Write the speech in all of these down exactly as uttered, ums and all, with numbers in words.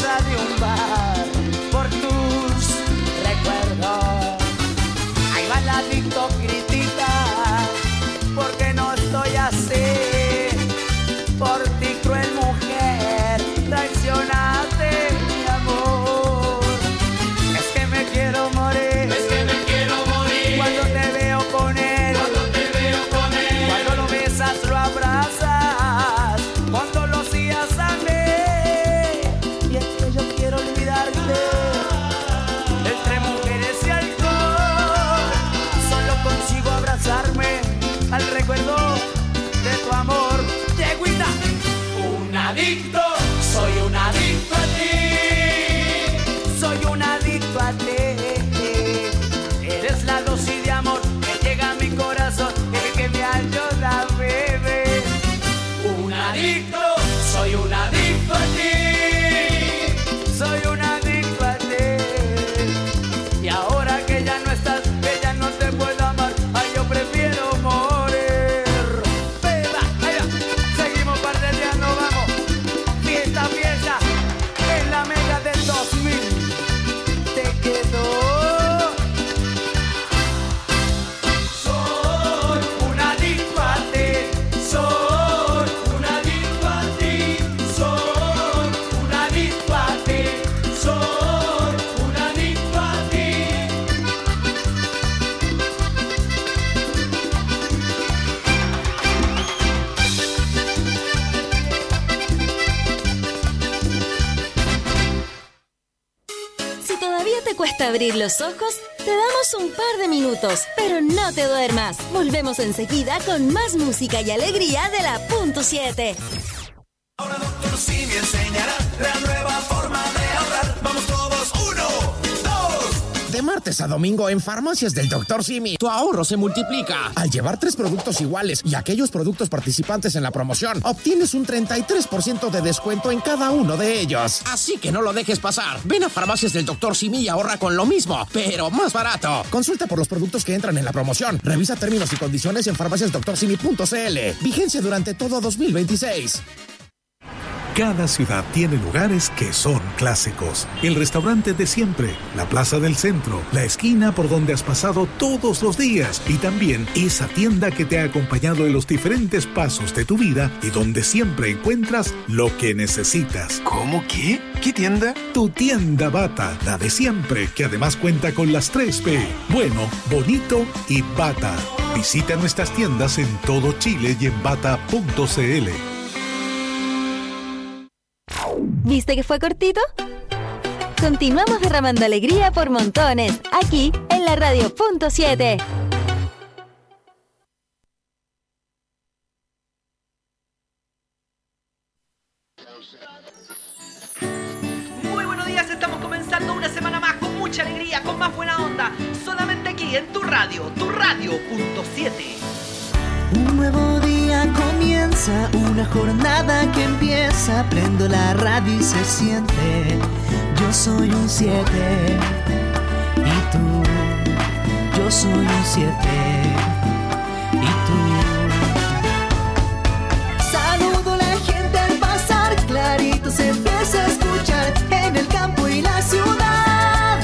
mesa de un bar por tus recuerdos. Ahí va el adicto, critica porque no estoy así. Por ti, cruel mujer, traicionaste mi amor. Es que me quiero morir, es que me quiero morir. Cuando te veo con él, cuando te veo con él. Cuando lo besas, lo abrazas, cuando los días amé. Y es que yo quiero olvidarte. Entre mujeres y alcohol, solo consigo abrazarme al recuerdo de tu amor. Yeguita. Un adicto, soy un adicto a ti. Soy un adicto a ti. Eres la dosis de amor que llega a mi corazón, el que me ayuda, bebé. Un adicto, soy un adicto a ti. Soy un adicto a ti. Y ahora que ya no estás, que ya no te puedo amar, ay, yo prefiero morir. Beba, allá, seguimos pardeteando, vamos. Fiesta, fiesta, en la mega del dos mil. Te quedó. Soy un adicto a ti. Soy un adicto a ti. Soy un adicto a ti. Soy un adicto a ti. Si todavía te cuesta abrir los ojos, te damos un par de minutos, pero no te duermas. Volvemos enseguida con más música y alegría de la punto siete. Ahora doctor Simi enseñará la nueva forma de ahorrar. Vamos todos, uno, dos. De martes a domingo en Farmacias del doctor Simi, tu ahorro se multiplica. Al llevar tres productos iguales y aquellos productos participantes en la promoción, obtienes un treinta y tres por ciento de descuento en cada uno de ellos. Así que no lo dejes pasar. Ven a Farmacias del doctor Simi y ahorra con lo mismo, pero más barato. Consulta por los productos que entran en la promoción. Revisa términos y condiciones en farmacias doctor simi punto c l. Vigencia durante todo dos mil veintiséis. Cada ciudad tiene lugares que son clásicos. El restaurante de siempre, la plaza del centro, la esquina por donde has pasado todos los días y también esa tienda que te ha acompañado en los diferentes pasos de tu vida y donde siempre encuentras lo que necesitas. ¿Cómo qué? ¿Qué tienda? Tu tienda Bata, la de siempre, que además cuenta con las tres P. Bueno, bonito y Bata. Visita nuestras tiendas en todo Chile y en bata punto c l. ¿Viste que fue cortito? Continuamos derramando alegría por montones, aquí en la radio punto siete. Muy buenos días, estamos comenzando una semana más con mucha alegría, con más buena onda, solamente aquí en tu radio, tu radio punto siete. Un nuevo día comienza, una jornada que empieza, prendo la radio y se siente, yo soy un siete, y tú, yo soy un siete, y tú. Saludo a la gente al pasar, clarito se empieza a escuchar, en el campo y la ciudad.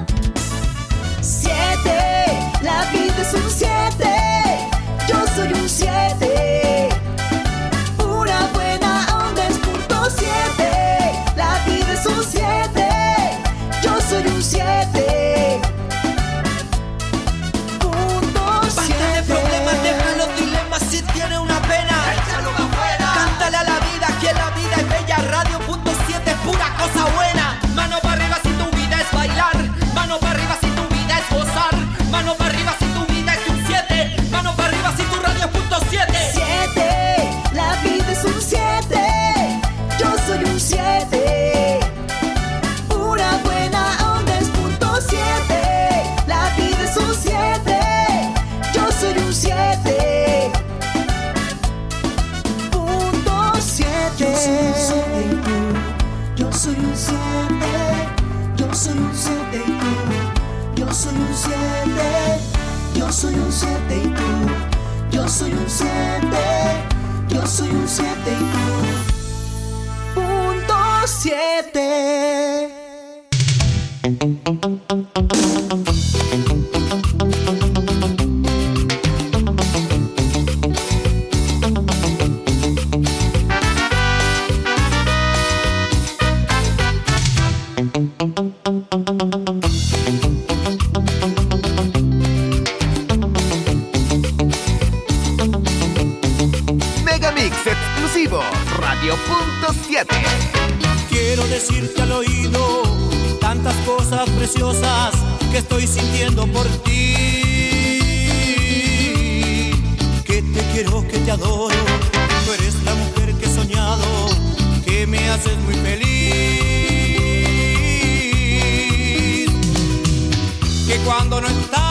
Siete, la vida es un siete. Yo soy un siete, una buena onda es punto siete, la vida es un siete, yo soy un siete, punto siete. Basta de problemas, deja los dilemas, si tiene una pena, échalo pa' afuera. Cántale a la vida, que la vida es bella, radio punto siete es pura cosa buena. Mano para arriba si tu vida es bailar, mano para arriba si tu vida es gozar, mano para arriba si tu vida es un siete, mano para arriba si tu radio es punto siete. Siete, la vida es un siete, yo soy un siete, una buena onda es punto siete, la vida es un siete, yo soy un siete, punto siete. Yo soy un siete, yo soy un siete y tú, yo soy un siete, yo soy un siete y tú. Yo soy un siete, yo soy un siete y tú. Punto siete. Megamix exclusivo, Radio punto siete. Quiero decirte al oído tantas cosas preciosas que estoy sintiendo por ti. Que te quiero, que te adoro. Tú eres la mujer que he soñado, que me haces muy feliz. Que cuando no estás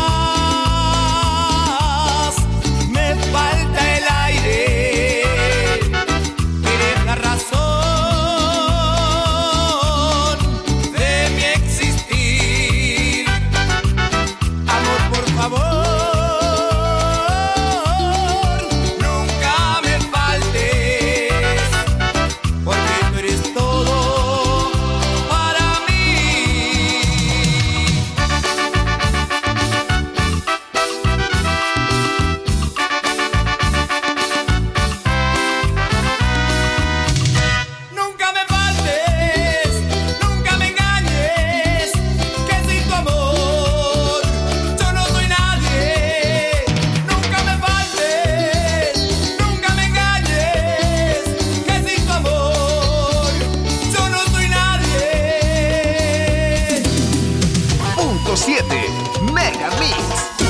me falta el aire. Eres la razón de mi existir. Amor, por favor, nunca me faltes, porque tú eres todo para mí. Nunca me faltes, nunca me engañes, que sin tu amor yo no soy nadie. Nunca me faltes, nunca me engañes, que sin tu amor yo no soy nadie. Punto siete, Megamix.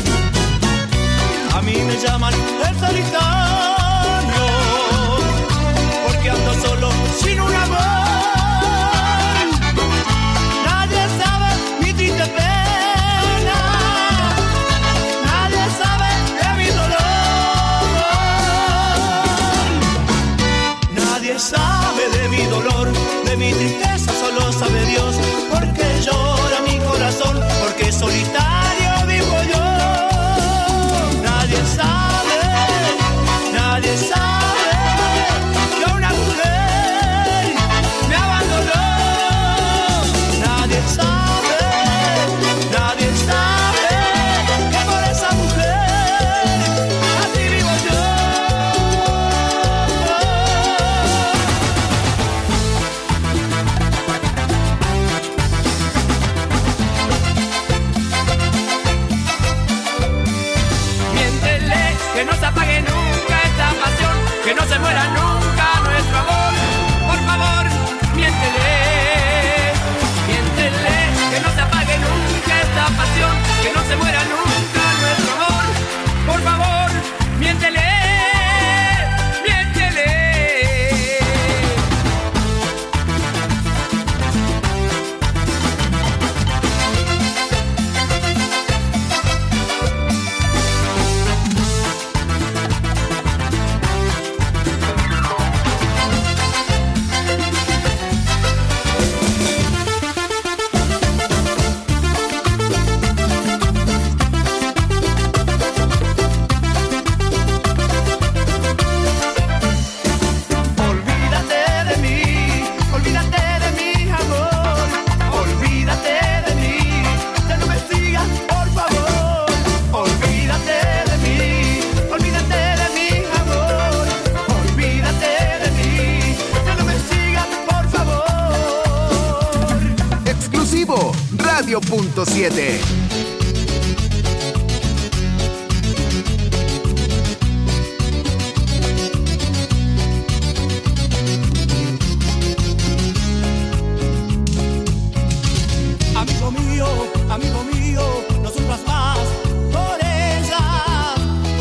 A mí me llaman el solitario, porque ando solo sin un amor. Nadie sabe mi triste pena, nadie sabe de mi dolor. Nadie sabe de mi dolor, de mi tristeza, solo sabe Dios. Porque llora mi corazón, porque solitario vivo yo. Nadie sabe, nadie sabe que una mujer me abandonó. Nadie sabe, nadie sabe que por esa mujer así vivo yo. Miéntele, que no se apague nunca esta pasión, que no se muera nunca nuestro amor. Por favor, miéntele, miéntele, que no se apague nunca esta pasión, que no se muera nunca nuestro amor. Por favor, miéntele, miéntele. Olvídate de mí, olvídate de mi amor, olvídate de mí, ya no me sigas, por favor. Olvídate de mí, olvídate de mi amor, olvídate de mí, ya no me sigas, por favor. Exclusivo, Radio punto siete. Amigo mío, amigo mío, no sufras más por ella,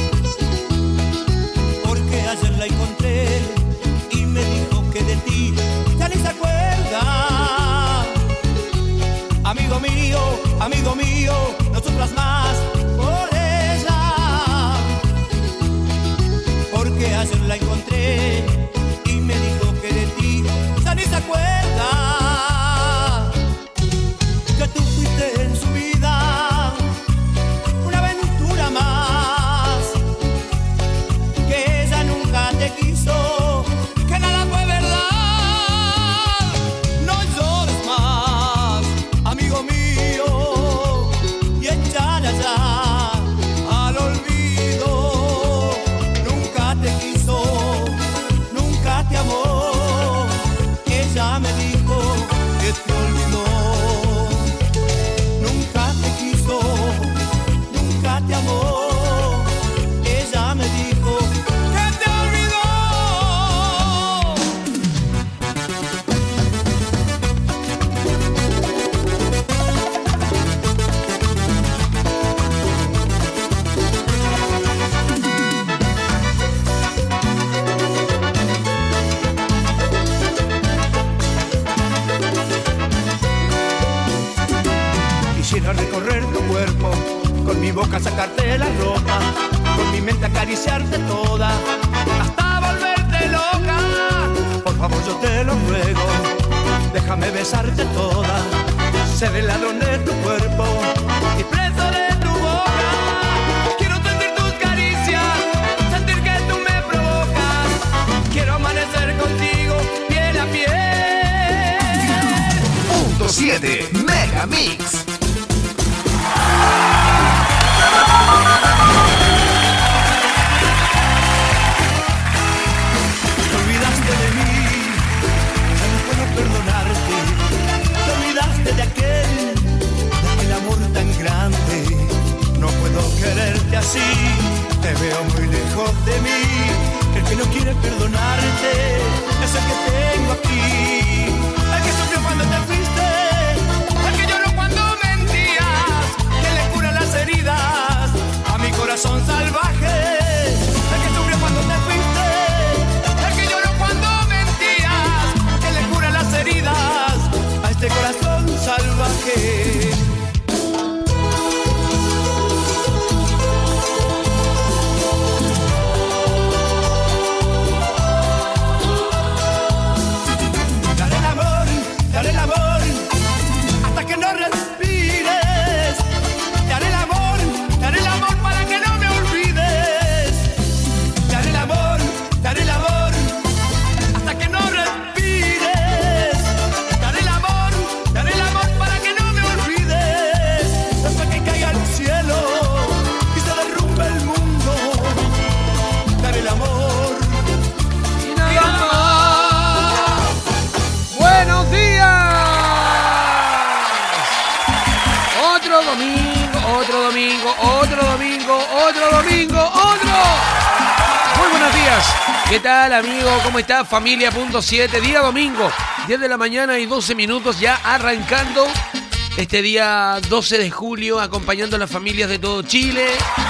porque ayer la encontré y me dijo que de ti ya ni se acuerda. Amigo mío, amigo mío, no sufras más por ella, porque ayer la encontré y me dijo que de ti ya ni se acuerda. Que tú fuiste en su vida una aventura más, que ella nunca te quiso, que nada fue verdad. Quisiera recorrer tu cuerpo, con mi boca sacarte la ropa, con mi mente acariciarte toda, hasta volverte loca. Por favor yo te lo ruego, déjame besarte toda, ser el ladrón de tu cuerpo y preso de tu boca. Quiero sentir tus caricias, sentir que tú me provocas. Quiero amanecer contigo piel a piel. Punto siete Mega Mix. Te olvidaste de mí, ya no puedo perdonarte. Te olvidaste de aquel, de aquel amor tan grande. No puedo quererte así, te veo muy lejos de mí. El que no quiere perdonarte es el que tengo aquí. El que sufrió cuando te fuiste, el que lloró cuando mentías, que le cura las heridas a mi corazón salvaje. El que sufrió cuando te fuiste, el que lloró cuando mentías, que le cura las heridas a este corazón salvaje. Dale el amor, dale el amor, hasta que no respires. Dale el amor, dale el amor para que no me olvides. Dale el amor, dale el amor, hasta que no respires. Dale el amor, dale el amor para que no me olvides. Hasta que caiga el cielo y se derrumbe el mundo. Dale el amor y nada más. ¡Buenos días! Otro domingo, otro domingo, otro domingo, otro domingo, otro. Muy buenos días. ¿Qué tal, amigo? ¿Cómo está? Familia punto siete, día domingo, diez de la mañana y doce minutos, ya arrancando este día doce de julio, acompañando a las familias de todo Chile.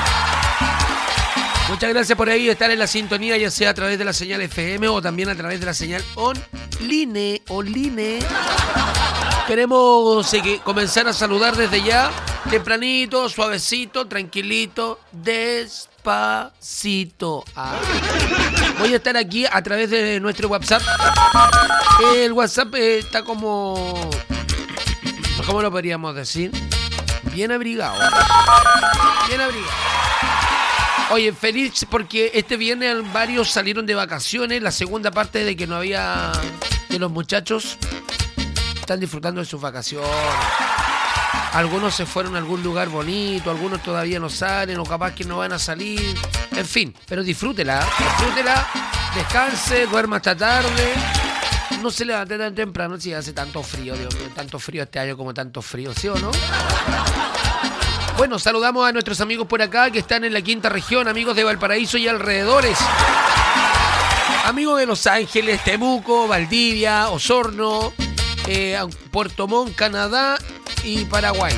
Muchas gracias por ahí estar en la sintonía, ya sea a través de la señal F M o también a través de la señal online. Online. Queremos eh, comenzar a saludar desde ya, tempranito, suavecito, tranquilito, despacito. Ah. Voy a estar aquí a través de nuestro WhatsApp. El WhatsApp eh, está como... ¿Cómo lo podríamos decir? Bien abrigado. Bien abrigado. Oye, feliz porque este viernes varios salieron de vacaciones. La segunda parte de que no había... de los muchachos están disfrutando de sus vacaciones. Algunos se fueron a algún lugar bonito, algunos todavía no salen o capaz que no van a salir. En fin, pero disfrútela, disfrútela, descanse, duerma hasta tarde. No se levante tan temprano si hace tanto frío, Dios mío, tanto frío este año como tanto frío, ¿sí o no? Bueno, saludamos a nuestros amigos por acá que están en la quinta región, amigos de Valparaíso y alrededores. Amigos de Los Ángeles, Temuco, Valdivia, Osorno, eh, Puerto Montt, Canadá y Paraguay.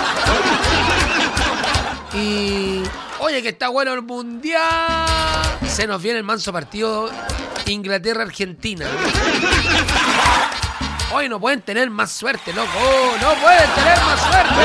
Y... oye, que está bueno el mundial. Se nos viene el manso partido Inglaterra-Argentina. Hoy no pueden tener más suerte, loco. Oh, no pueden tener más suerte.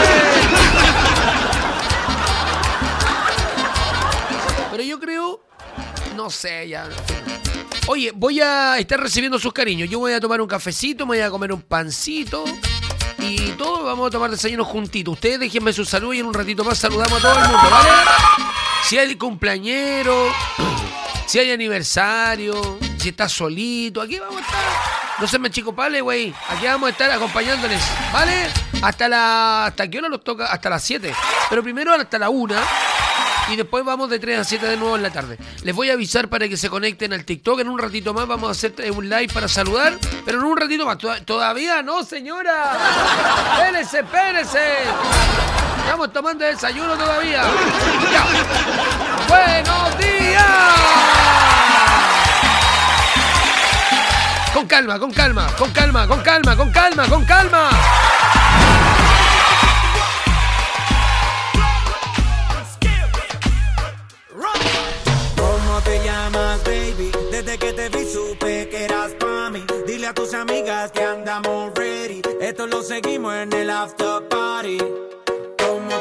Pero yo creo... no sé, ya... Oye, voy a estar recibiendo sus cariños. Yo voy a tomar un cafecito, me voy a comer un pancito y todos vamos a tomar desayuno juntitos. Ustedes déjenme su salud y en un ratito más saludamos a todo el mundo, ¿vale? Si hay cumpleañero, si hay aniversario, si está solito, aquí vamos a estar. No se me chicopale, güey. Aquí vamos a estar acompañándoles, ¿vale? Hasta la... ¿hasta qué hora nos toca? Hasta las siete. Pero primero hasta la una. Y después vamos de tres a siete de nuevo en la tarde. Les voy a avisar para que se conecten al TikTok. En un ratito más vamos a hacer un live para saludar. Pero en un ratito más. Todavía no, señora. Espérese, espérese. Estamos tomando desayuno todavía. Ya. ¡Buenos días! Con calma, con calma, con calma, con calma, con calma, con calma. ¿Cómo te llamas, baby? Desde que te vi supe que eras pa' mí. Dile a tus amigas que andamos ready. Esto lo seguimos en el after party.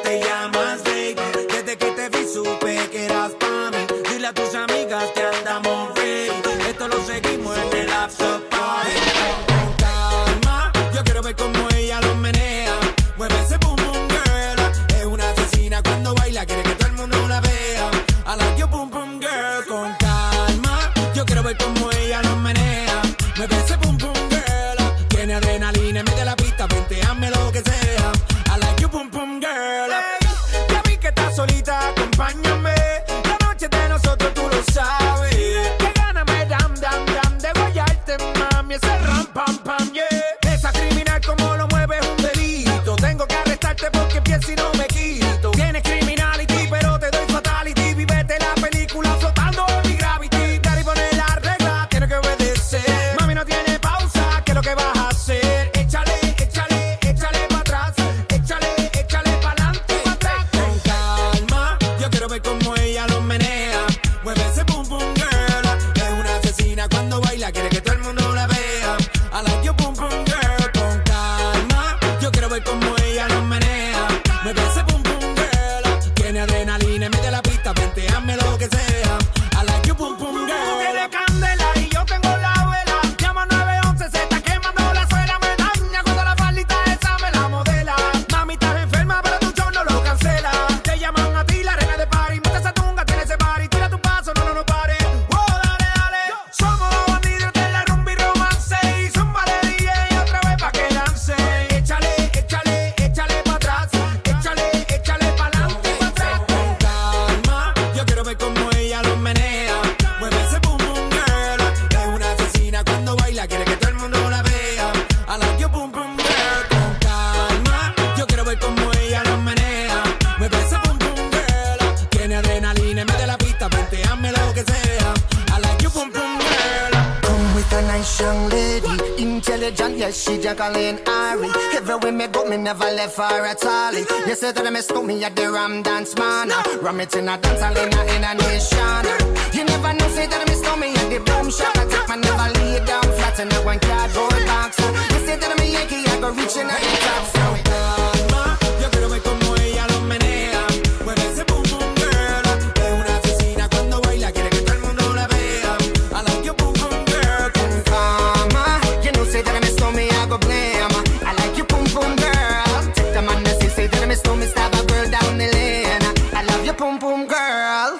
te llamas baby. Desde que te vi supe que eras pa' mí. Dile a tus amigas que andamos ready. Esto lo seguimos en el after party. Con calma, yo quiero ver cómo ella lo menea. Mueve ese boom boom girl. Es una asesina cuando baila, quiere que todo el mundo la vea. I like your boom boom girl. Con calma, yo quiero ver cómo ella lo menea. Mueve ese boom boom girl. Tiene adrenalina, mete la pista, venteame lo que sea. I like your boom boom girl. Hey, ya vi que estás solita, acompáñame. La noche de nosotros tú lo sabes. Que gana me dam dam dam de guayarte, mami. Ese ram pam pam yeah. Esa criminal como lo mueve es un delito. Tengo que arrestarte porque pienso y no me quito. Tienes criminality pero te doy fatality. Vivete la película flotando en mi gravity. Daddy pone la regla, tiene que obedecer. Mami no tiene pausa, ¿qué es lo que vas a hacer? Échale, échale, échale pa' atrás. Échale, échale pa'lante y pa' atrás. Con calma, yo quiero ver cómo ella lo menea. Mueve ese boom boom girl. Es una asesina cuando baila, quiere que todo el mundo la vea. I like your boom boom girl. Con calma, yo quiero ver cómo ella lo menea. Mueve ese boom boom girl. Tiene adrenalina, mete la pista, venteame lo que sea. I like your boom boom girl. Tú tienes candela y yo tengo la vela. Llama nueve once, se está quemando la suela. Me daña cuando la faldita esa me la modela. Mami, estás enferma, pero tu show no lo cancela. Te llaman a ti, la reina de party. Mete esa tunga, tiene ese party. Tira tu paso, no, no, no pare. Oh, dale, dale. Somos los bandidos de la rumba y romance. Y zumba de D J otra vez pa' que lance. Échale, échale, échale pa' atrás. Échale, échale pa'lante y pa' atrás. Con calma, yo quiero ver cómo ella lo menea. Mueve ese boom boom girl. Es una asesina cuando baila, quiere que todo el mundo la vea. I like your boom boom girl. Con calma, yo quiero ver cómo ella lo menea. Mueve ese boom boom girl. Tiene adrenalina, mete la pista, venteame lo que sea. I like your boom boom girl. Come with a nice young lady, intelligent, yes, she Jacqueline Ari. Everywhere me go, me never left her at all. You say that I miss me at the Ram Dance Man. Ram it in a dance hall in a, in a nation. You never know, say that I miss me at the Boom Shop. I take my never lay down flat in a one cardboard box. You say that I'm a Yankee, I go reaching at the top. So Calma, yo quiero ver cómo ella lo menea. Mueve ese boom boom girl. Es una asesina cuando baila, quiere que todo el mundo la vea. I like your boom boom girl. Con calma, you know, say that I miss me, I go blame. I like you, boom boom girl. Take the man that say, say that I miss me, stab a girl down the lane. I love you, boom boom girl.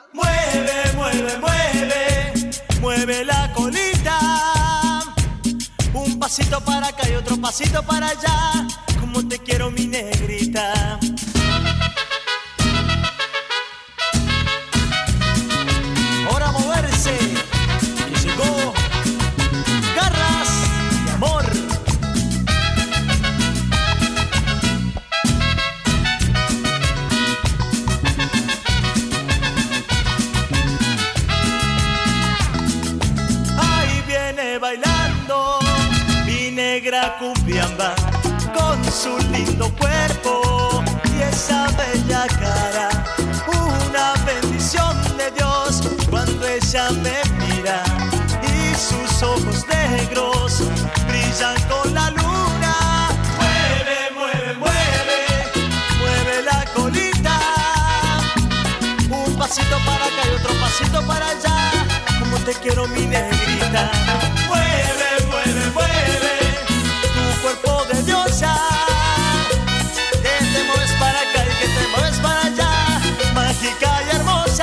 Mueve, mueve, mueve, mueve la colita. Un pasito para acá y otro pasito para allá. Como te quiero, mi negrita. Ahora moverse. Y llegó Garras de Amor. Ahí viene bailando mi negra cumbiamba con su lindo cuerpo y esa bella cara. Una bendición de Dios cuando ella me mira y sus ojos negros brillan con la luna. Mueve, mueve, mueve, mueve la colita. Un pasito para acá y otro pasito para allá. Como te quiero, mi negrita. Mueve, mueve, mueve tu cuerpo de diosa. Que te mueves para acá y que te mueves para allá. Mágica y hermosa.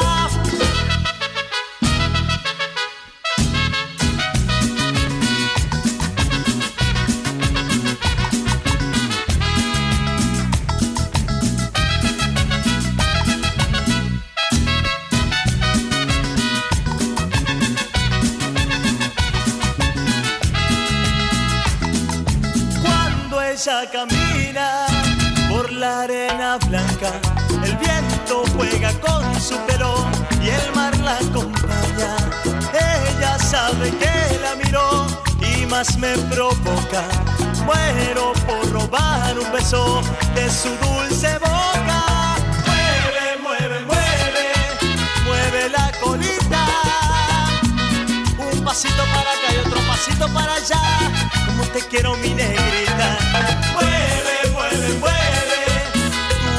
Ella camina por la arena blanca, el viento juega con su pelo y el mar la acompaña. Ella sabe que la miró y más me provoca. Muero por robar un beso de su dulce boca. Mueve, mueve, mueve, mueve la colita. Un pasito para acá y otro pasito para allá. Como te quiero, mi negrita. Mueve, mueve, mueve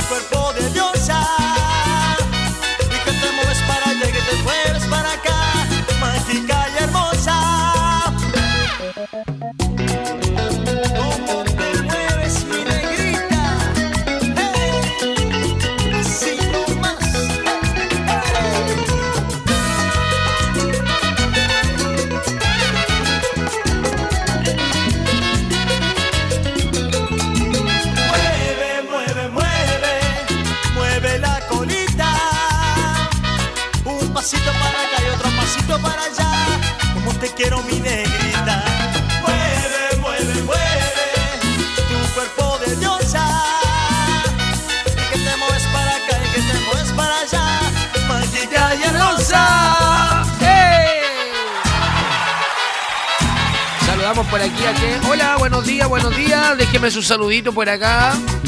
quiero mi negrita. Mueve, mueve, mueve tu cuerpo de diosa. Y que te mueves para acá y que te mueves para allá. Mágica y hermosa. ¡Hey! Saludamos por aquí a que. Hola, buenos días, buenos días. Déjeme su saludito por acá.